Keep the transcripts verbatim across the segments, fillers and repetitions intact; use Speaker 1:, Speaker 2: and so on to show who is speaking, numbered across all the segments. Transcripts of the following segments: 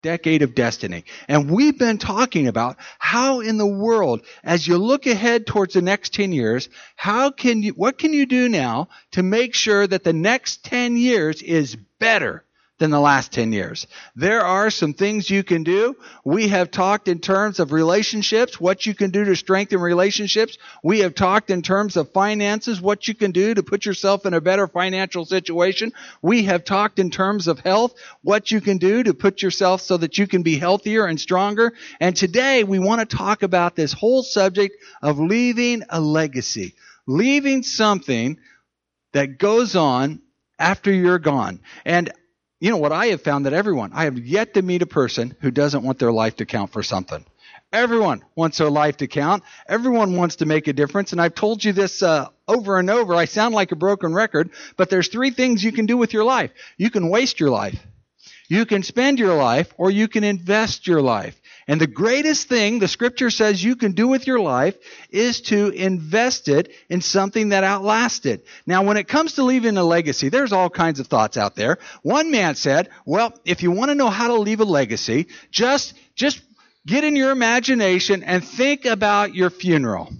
Speaker 1: decade of destiny. And we've been talking about how in the world, as you look ahead towards the next ten years, how can you, what can you do now to make sure that the next ten years is better than the last ten years? There are some things you can do. We have talked in terms of relationships, what you can do to strengthen relationships. We have talked in terms of finances, what you can do to put yourself in a better financial situation. We have talked in terms of health, what you can do to put yourself so that you can be healthier and stronger. And today we want to talk about this whole subject of leaving a legacy, leaving something that goes on after you're gone. And you know what I have found, that everyone, I have yet to meet a person who doesn't want their life to count for something. Everyone wants their life to count. Everyone wants to make a difference. And I've told you this uh, over and over. I sound like a broken record, but there's three things you can do with your life. You can waste your life. You can spend your life, or you can invest your life. And the greatest thing the Scripture says you can do with your life is to invest it in something that outlasts it. Now, when it comes to leaving a legacy, there's all kinds of thoughts out there. One man said, well, if you want to know how to leave a legacy, just, just get in your imagination and think about your funeral.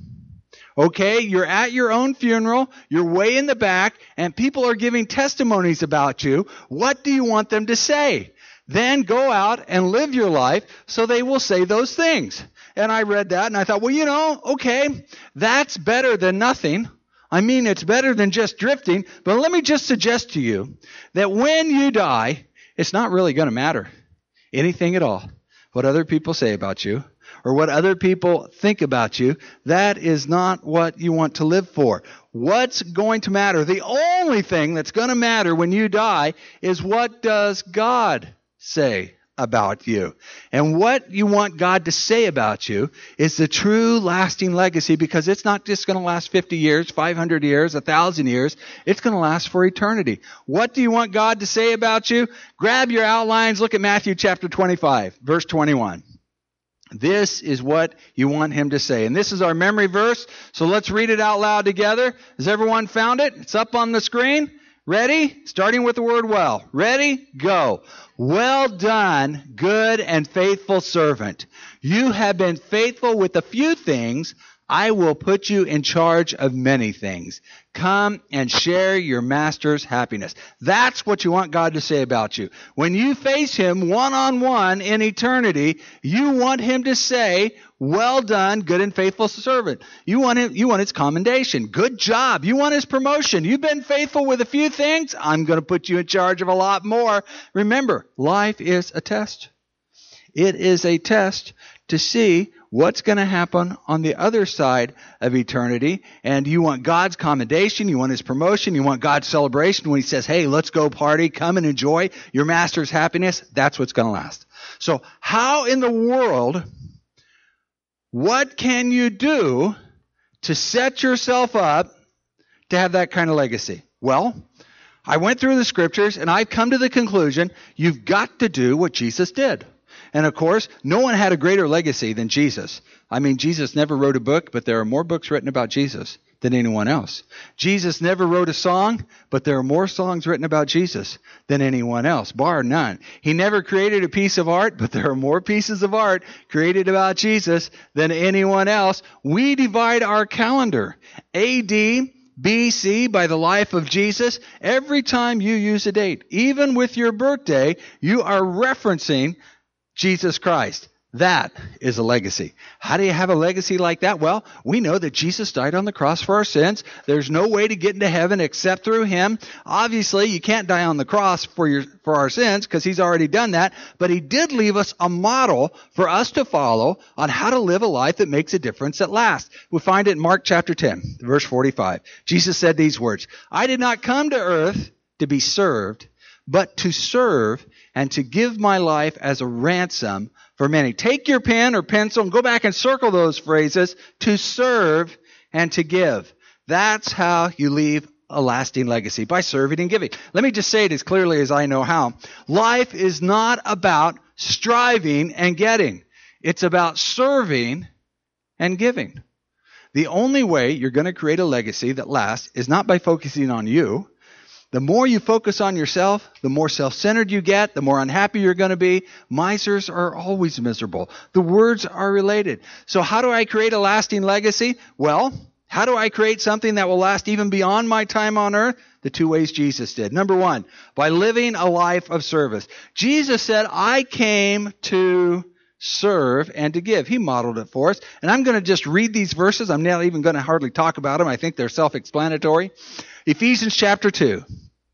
Speaker 1: Okay, you're at your own funeral, you're way in the back, and people are giving testimonies about you. What do you want them to say? Then go out and live your life so they will say those things. And I read that and I thought, well, you know, okay, that's better than nothing. I mean, it's better than just drifting. But let me just suggest to you that when you die, it's not really going to matter anything at all what other people say about you or what other people think about you. That is not what you want to live for. What's going to matter? The only thing that's going to matter when you die is, what does God say about you? And what you want God to say about you is the true lasting legacy, because it's not just going to last fifty years, five hundred years, one thousand years. It's going to last for eternity. What do you want God to say about you? Grab your outlines. Look at Matthew chapter twenty-five, verse twenty-one. This is what you want him to say. And this is our memory verse. So let's read it out loud together. Has everyone found it? It's up on the screen. Ready? Starting with the word well. Ready? Go. Well done, good and faithful servant. You have been faithful with a few things. I will put you in charge of many things. Come and share your master's happiness. That's what you want God to say about you. When you face him one-on-one in eternity, you want him to say, well done, good and faithful servant. You want him, you want his commendation. Good job. You want his promotion. You've been faithful with a few things. I'm going to put you in charge of a lot more. Remember, life is a test. It is a test to see what's going to happen on the other side of eternity. And you want God's commendation. You want his promotion. You want God's celebration when he says, hey, let's go party. Come and enjoy your master's happiness. That's what's going to last. So how in the world, what can you do to set yourself up to have that kind of legacy? Well, I went through the scriptures and I've come to the conclusion you've got to do what Jesus did. And of course, no one had a greater legacy than Jesus. I mean, Jesus never wrote a book, but there are more books written about Jesus than anyone else. Jesus never wrote a song, but there are more songs written about Jesus than anyone else, bar none. He never created a piece of art, but there are more pieces of art created about Jesus than anyone else. We divide our calendar, A D, B C, by the life of Jesus. Every time you use a date, even with your birthday, you are referencing Jesus Christ. That is a legacy. How do you have a legacy like that? Well, we know that Jesus died on the cross for our sins. There's no way to get into heaven except through him. Obviously, you can't die on the cross for your for our sins because he's already done that. But he did leave us a model for us to follow on how to live a life that makes a difference at last. We find it in Mark chapter ten, verse forty-five. Jesus said these words, I did not come to earth to be served, but to serve and to give my life as a ransom for many. Take your pen or pencil and go back and circle those phrases. To serve and to give. That's how you leave a lasting legacy, by serving and giving. Let me just say it as clearly as I know how. Life is not about striving and getting. It's about serving and giving. The only way you're going to create a legacy that lasts is not by focusing on you. The more you focus on yourself, the more self-centered you get, the more unhappy you're going to be. Misers are always miserable. The words are related. So how do I create a lasting legacy? Well, how do I create something that will last even beyond my time on earth? The two ways Jesus did. Number one, by living a life of service. Jesus said, I came to serve and to give. He modeled it for us. And I'm going to just read these verses. I'm not even going to hardly talk about them. I think they're self-explanatory. Ephesians chapter two.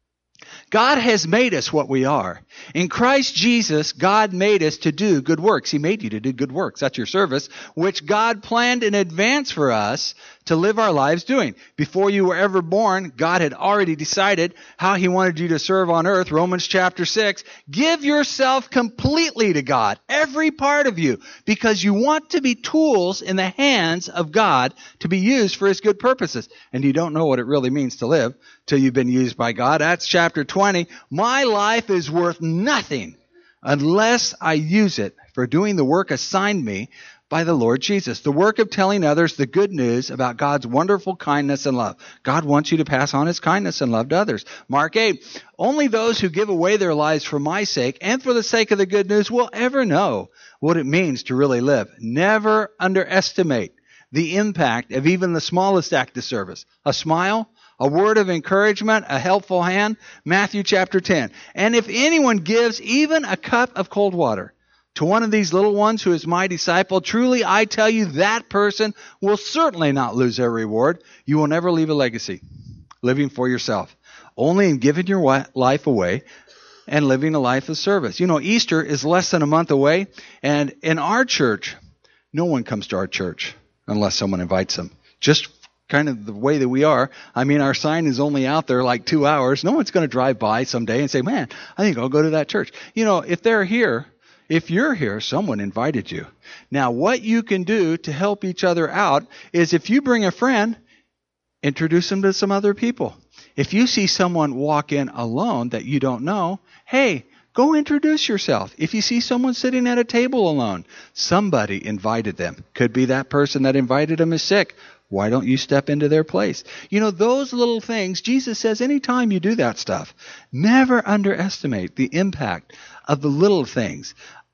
Speaker 1: God has made us what we are. In Christ Jesus, God made us to do good works. He made you to do good works. That's your service, which God planned in advance for us to live our lives doing. Before you were ever born, God had already decided how He wanted you to serve on earth. Romans chapter six. Give yourself completely to God, every part of you, because you want to be tools in the hands of God to be used for His good purposes. And you don't know what it really means to live till you've been used by God. Acts chapter twenty. My life is worth nothing unless I use it for doing the work assigned me by the Lord Jesus. The work of telling others the good news about God's wonderful kindness and love. God wants you to pass on His kindness and love to others. Mark eight. Only those who give away their lives for my sake and for the sake of the good news will ever know what it means to really live. Never underestimate the impact of even the smallest act of service. A smile, a word of encouragement, a helpful hand. Matthew chapter ten. And if anyone gives even a cup of cold water to one of these little ones who is my disciple, truly I tell you that person will certainly not lose their reward. You will never leave a legacy living for yourself. Only in giving your life away and living a life of service. You know, Easter is less than a month away, and in our church, no one comes to our church unless someone invites them. Just kind of the way that we are. I mean, our sign is only out there like two hours. No one's going to drive by someday and say, man, I think I'll go to that church. You know, if they're here, if you're here, someone invited you. Now, what you can do to help each other out is if you bring a friend, introduce them to some other people. If you see someone walk in alone that you don't know, hey, go introduce yourself. If you see someone sitting at a table alone, somebody invited them. Could be that person that invited them is sick. Why don't you step into their place? You know, those little things, Jesus says anytime you do that stuff, never underestimate the impact of the little things.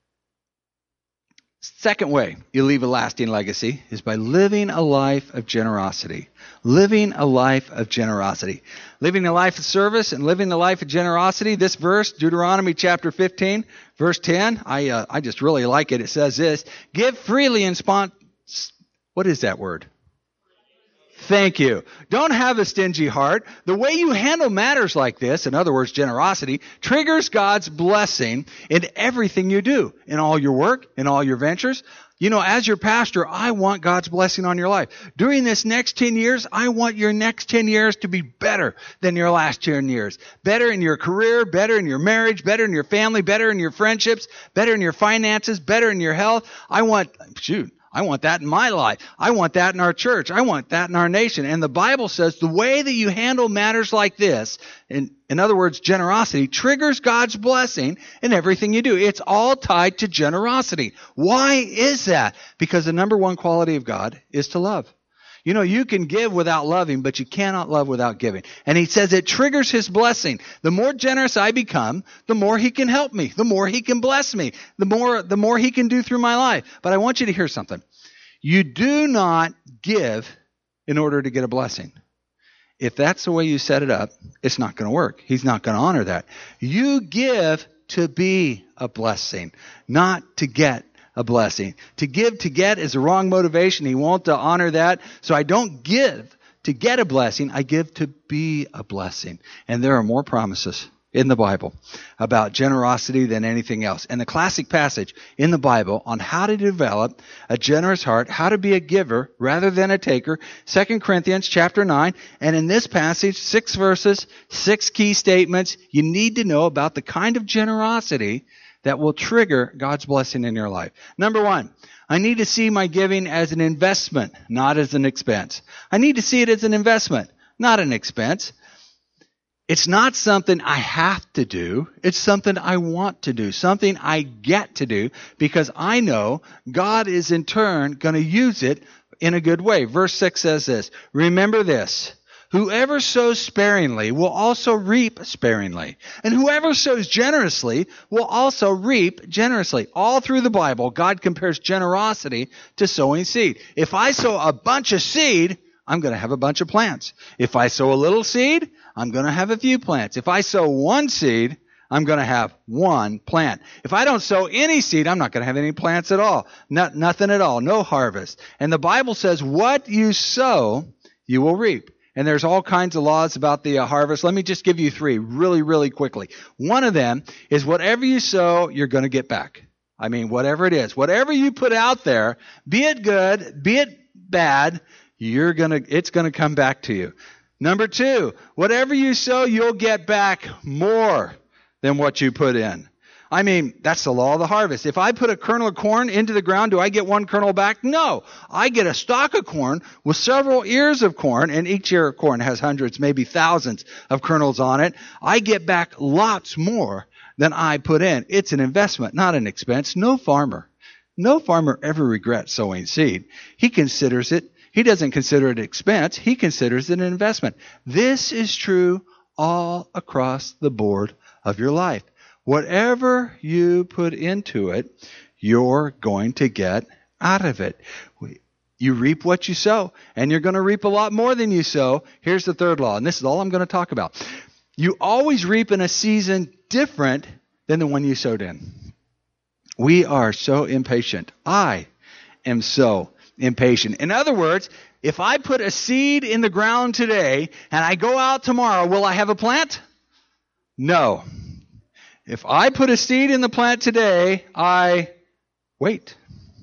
Speaker 1: Second way you leave a lasting legacy is by living a life of generosity. Living a life of generosity. Living a life of service and living a life of generosity. This verse, Deuteronomy chapter fifteen, verse ten, I uh, I just really like it. It says this, give freely and spont... What is that word? Thank you. Don't have a stingy heart. The way you handle matters like this, in other words, generosity, triggers God's blessing in everything you do, in all your work, in all your ventures. You know, as your pastor, I want God's blessing on your life. During this next ten years, I want your next ten years to be better than your last ten years. Better in your career, better in your marriage, better in your family, better in your friendships, better in your finances, better in your health. I want, shoot. I want that in my life. I want that in our church. I want that in our nation. And the Bible says the way that you handle matters like this, in, in other words, generosity, triggers God's blessing in everything you do. It's all tied to generosity. Why is that? Because the number one quality of God is to love. You know, you can give without loving, but you cannot love without giving. And He says it triggers His blessing. The more generous I become, the more He can help me, the more He can bless me, the more, the more He can do through my life. But I want you to hear something. You do not give in order to get a blessing. If that's the way you set it up, it's not going to work. He's not going to honor that. You give to be a blessing, not to get a blessing. To give to get is the wrong motivation. He won't honor that. So I don't give to get a blessing. I give to be a blessing. And there are more promises in the Bible about generosity than anything else. And the classic passage in the Bible on how to develop a generous heart, how to be a giver rather than a taker, Second Corinthians chapter nine. And in this passage, six verses, six key statements you need to know about the kind of generosity that will trigger God's blessing in your life. Number one, I need to see my giving as an investment, not as an expense. I need to see it as an investment, not an expense. It's not something I have to do. It's something I want to do, something I get to do because I know God is in turn going to use it in a good way. Verse six says this, remember this, Whoever sows sparingly will also reap sparingly. And whoever sows generously will also reap generously. All through the Bible, God compares generosity to sowing seed. If I sow a bunch of seed, I'm going to have a bunch of plants. If I sow a little seed, I'm going to have a few plants. If I sow one seed, I'm going to have one plant. If I don't sow any seed, I'm not going to have any plants at all. Not, nothing at all. No harvest. And the Bible says what you sow, you will reap. And there's all kinds of laws about the uh, harvest. Let me just give you three really, really quickly. One of them is whatever you sow, you're going to get back. I mean, whatever it is. Whatever you put out there, be it good, be it bad, you're going to, it's going to come back to you. Number two, whatever you sow, you'll get back more than what you put in. I mean, that's the law of the harvest. If I put a kernel of corn into the ground, do I get one kernel back? No. I get a stalk of corn with several ears of corn, and each ear of corn has hundreds, maybe thousands of kernels on it. I get back lots more than I put in. It's an investment, not an expense. No farmer, no farmer ever regrets sowing seed. He considers it, he doesn't consider it expense. He considers it an investment. This is true all across the board of your life. Whatever you put into it, you're going to get out of it. You reap what you sow, and you're going to reap a lot more than you sow. Here's the third law, and this is all I'm going to talk about. You always reap in a season different than the one you sowed in. We are so impatient. I am so impatient. In other words, if I put a seed in the ground today and I go out tomorrow, will I have a plant? No. If I put a seed in the plant today, I wait.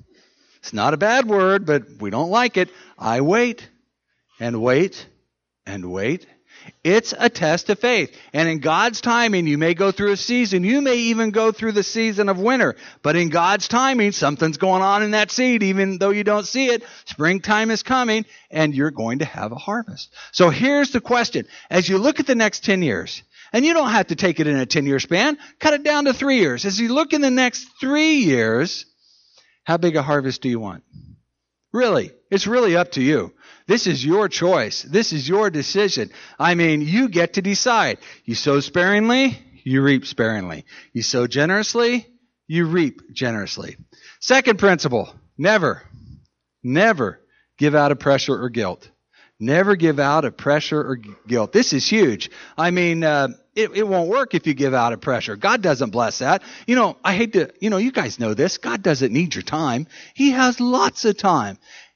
Speaker 1: It's not a bad word, but we don't like it. I wait and wait and wait. It's a test of faith. And in God's timing, you may go through a season. You may even go through the season of winter. But in God's timing, something's going on in that seed, even though you don't see it. Springtime is coming, and you're going to have a harvest. So here's the question. As you look at the next ten years, and you don't have to take it in a ten-year span. Cut it down to three years. As you look in the next three years, how big a harvest do you want? Really, it's really up to you. This is your choice. This is your decision. I mean, you get to decide. You sow sparingly, you reap sparingly. You sow generously, you reap generously. Second principle, never, never give out of pressure or guilt. Never give out of pressure or guilt. This is huge. I mean, uh, it, it won't work if you give out of pressure. God doesn't bless that. You know, I hate to, you know, you guys know this. God doesn't need your time. He has lots of time.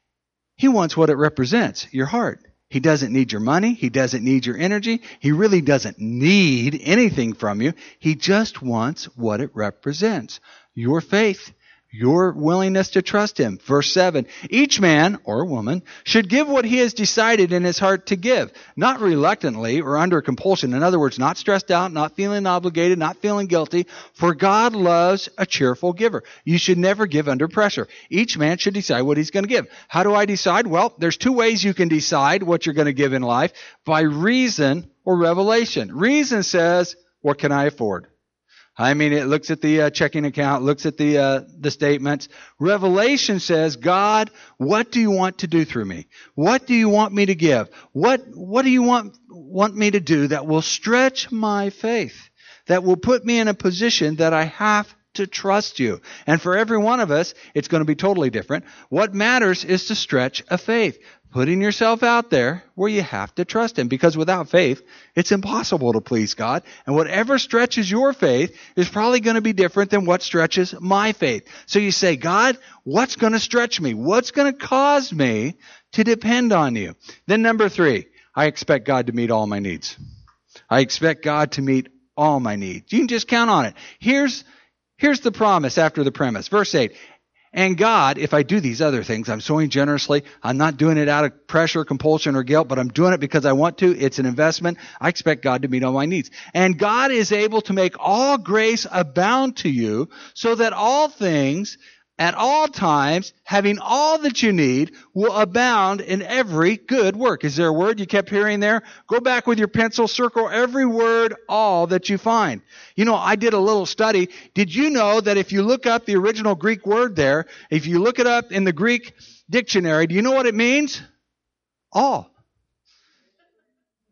Speaker 1: He wants what it represents, your heart. He doesn't need your money. He doesn't need your energy. He really doesn't need anything from you. He just wants what it represents, your faith. Your willingness to trust him. Verse seven, each man or woman should give what he has decided in his heart to give, not reluctantly or under compulsion. In other words, not stressed out, not feeling obligated, not feeling guilty, for God loves a cheerful giver. You should never give under pressure. Each man should decide what he's going to give. How do I decide? Well, there's two ways you can decide what you're going to give in life, by reason or revelation. Reason says, what can I afford? I mean, it looks at the uh, checking account, looks at the uh, the statements. Revelation says, God, what do you want to do through me? What do you want me to give? What what do you want want me to do that will stretch my faith, that will put me in a position that I have to trust you? And for every one of us, it's going to be totally different. What matters is to stretch a faith. Putting yourself out there where you have to trust him, because without faith, it's impossible to please God. And whatever stretches your faith is probably going to be different than what stretches my faith. So you say, God, what's going to stretch me? What's going to cause me to depend on you? Then number three, I expect God to meet all my needs. I expect God to meet all my needs. You can just count on it. Here's, here's the promise after the premise. Verse eight. And God, if I do these other things, I'm sowing generously, I'm not doing it out of pressure, compulsion, or guilt, but I'm doing it because I want to. It's an investment. I expect God to meet all my needs. And God is able to make all grace abound to you, so that all things, at all times, having all that you need, will abound in every good work. Is there a word you kept hearing there? Go back with your pencil, circle every word, all that you find. You know, I did a little study. Did you know that if you look up the original Greek word there, if you look it up in the Greek dictionary, do you know what it means? All.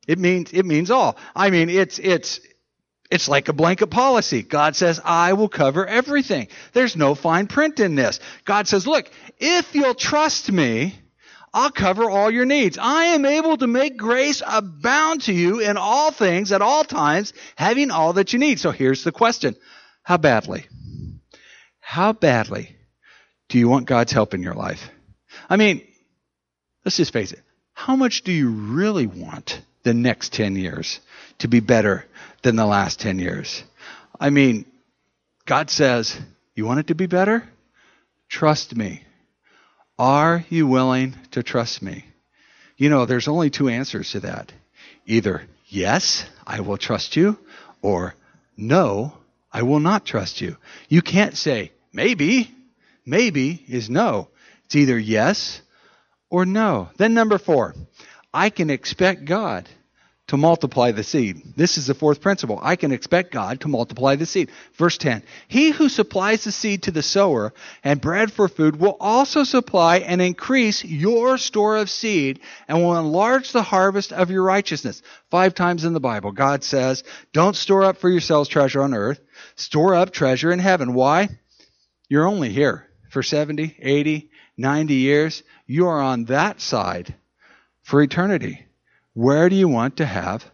Speaker 1: It means it means all. I mean, it's it's it's like a blanket policy. God says, I will cover everything. There's no fine print in this. God says, look, if you'll trust me, I'll cover all your needs. I am able to make grace abound to you in all things at all times, having all that you need. So here's the question. How badly? How badly do you want God's help in your life? I mean, let's just face it. How much do you really want the next ten years to be better than the last ten years? I mean, God says, you want it to be better? Trust me. Are you willing to trust me? You know, there's only two answers to that. Either, yes, I will trust you, or no, I will not trust you. You can't say, maybe. Maybe is no. It's either yes or no. Then number four, I can expect God to multiply the seed. This is the fourth principle. I can expect God to multiply the seed. Verse ten, he who supplies the seed to the sower and bread for food will also supply and increase your store of seed and will enlarge the harvest of your righteousness. Five times in the Bible, God says, don't store up for yourselves treasure on earth. Store up treasure in heaven. Why? You're only here for seventy, eighty, ninety years. You are on that side for eternity. Where do you want to have,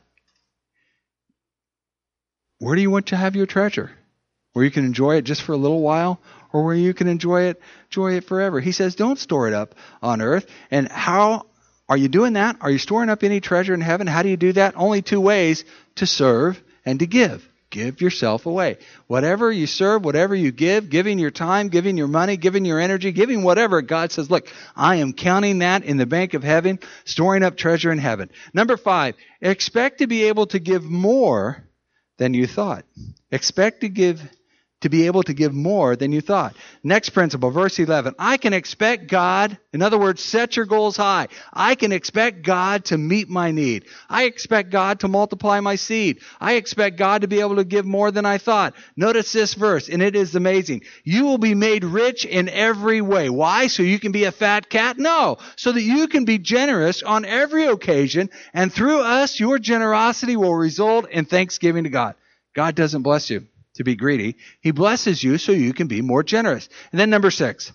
Speaker 1: where do you want to have your treasure? Where you can enjoy it just for a little while, or where you can enjoy it, enjoy it forever? He says, don't store it up on earth. And how are you doing that? Are you storing up any treasure in heaven? How do you do that? Only two ways: to serve and to give. Give yourself away. Whatever you serve, whatever you give, giving your time, giving your money, giving your energy, giving whatever, God says, look, I am counting that in the bank of heaven, storing up treasure in heaven. Number five, expect to be able to give more than you thought. Expect to give to be able to give more than you thought. Next principle, verse eleven. I can expect God, in other words, set your goals high. I can expect God to meet my need. I expect God to multiply my seed. I expect God to be able to give more than I thought. Notice this verse, and it is amazing. You will be made rich in every way. Why? So you can be a fat cat? No. So that you can be generous on every occasion, and through us, your generosity will result in thanksgiving to God. God doesn't bless you to be greedy. He blesses you so you can be more generous. And then number six,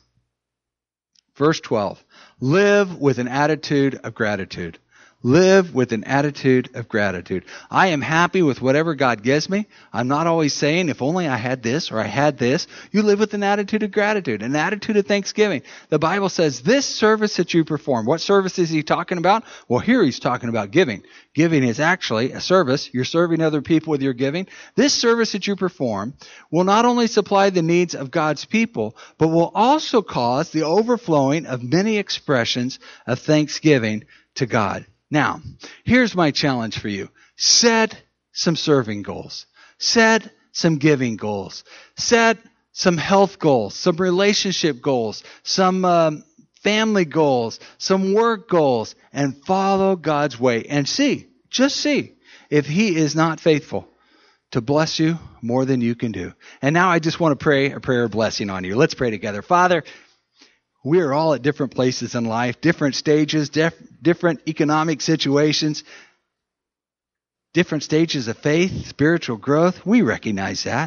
Speaker 1: verse twelve, live with an attitude of gratitude. Live with an attitude of gratitude. I am happy with whatever God gives me. I'm not always saying, if only I had this or I had this. You live with an attitude of gratitude, an attitude of thanksgiving. The Bible says this service that you perform. What service is he talking about? Well, here he's talking about giving. Giving is actually a service. You're serving other people with your giving. This service that you perform will not only supply the needs of God's people, but will also cause the overflowing of many expressions of thanksgiving to God. Now, here's my challenge for you. Set some serving goals. Set some giving goals. Set some health goals, some relationship goals, some um, family goals, some work goals, and follow God's way. And see, just see, if he is not faithful to bless you more than you can do. And now I just want to pray a prayer of blessing on you. Let's pray together. Father, we are all at different places in life, different stages, dif- different economic situations, different stages of faith, spiritual growth. We recognize that.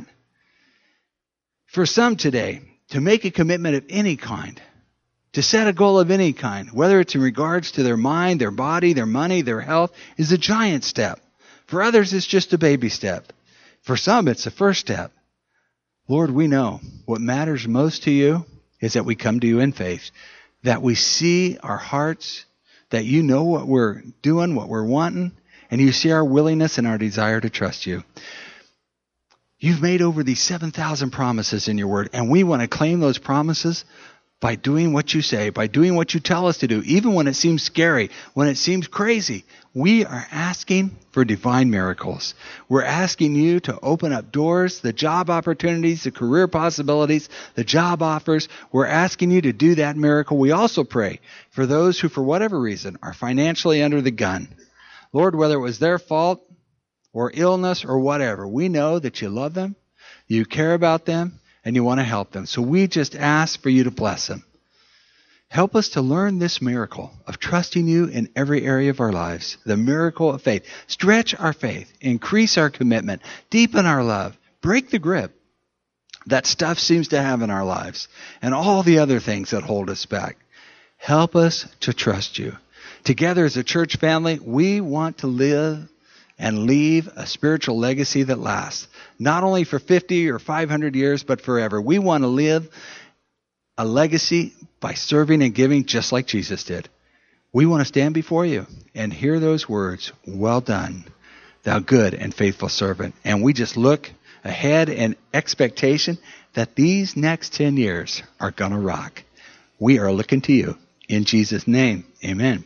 Speaker 1: For some today, to make a commitment of any kind, to set a goal of any kind, whether it's in regards to their mind, their body, their money, their health, is a giant step. For others, it's just a baby step. For some, it's the first step. Lord, we know what matters most to you is that we come to you in faith, that we see our hearts, that you know what we're doing, what we're wanting, and you see our willingness and our desire to trust you. You've made over these seven thousand promises in your word, and we want to claim those promises by doing what you say, by doing what you tell us to do, even when it seems scary, when it seems crazy. We are asking for divine miracles. We're asking you to open up doors, the job opportunities, the career possibilities, the job offers. We're asking you to do that miracle. We also pray for those who, for whatever reason, are financially under the gun. Lord, whether it was their fault or illness or whatever, we know that you love them, you care about them, and you want to help them. So we just ask for you to bless them. Help us to learn this miracle of trusting you in every area of our lives, the miracle of faith. Stretch our faith, increase our commitment, deepen our love, break the grip that stuff seems to have in our lives, and all the other things that hold us back. Help us to trust you. Together as a church family, we want to live and leave a spiritual legacy that lasts, not only for fifty or five hundred years, but forever. We want to live a legacy by serving and giving just like Jesus did. We want to stand before you and hear those words, well done, thou good and faithful servant. And we just look ahead in expectation that these next ten years are going to rock. We are looking to you. In Jesus' name, amen.